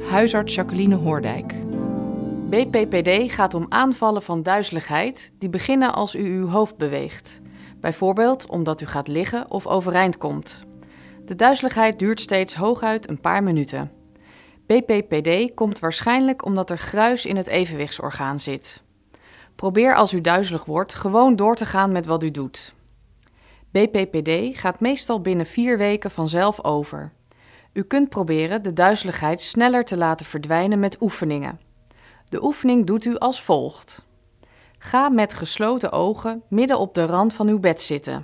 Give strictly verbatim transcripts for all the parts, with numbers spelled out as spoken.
huisarts Jacqueline Hoordijk. B P P D gaat om aanvallen van duizeligheid die beginnen als u uw hoofd beweegt. Bijvoorbeeld omdat u gaat liggen of overeind komt. De duizeligheid duurt steeds hooguit een paar minuten. B P P D komt waarschijnlijk omdat er gruis in het evenwichtsorgaan zit. Probeer als u duizelig wordt gewoon door te gaan met wat u doet. B P P D gaat meestal binnen vier weken vanzelf over. U kunt proberen de duizeligheid sneller te laten verdwijnen met oefeningen. De oefening doet u als volgt. Ga met gesloten ogen midden op de rand van uw bed zitten.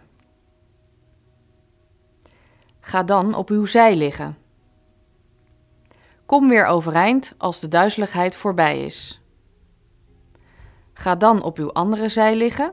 Ga dan op uw zij liggen. Kom weer overeind als de duizeligheid voorbij is. Ga dan op uw andere zij liggen.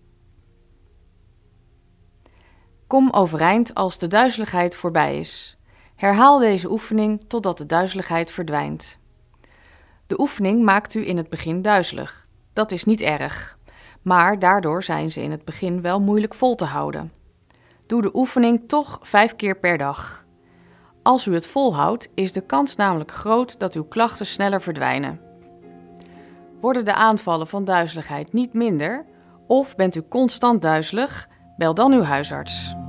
Kom overeind als de duizeligheid voorbij is. Herhaal deze oefening totdat de duizeligheid verdwijnt. De oefening maakt u in het begin duizelig. Dat is niet erg, maar daardoor zijn ze in het begin wel moeilijk vol te houden. Doe de oefening toch vijf keer per dag. Als u het volhoudt, is de kans namelijk groot dat uw klachten sneller verdwijnen. Worden de aanvallen van duizeligheid niet minder of bent u constant duizelig, bel dan uw huisarts.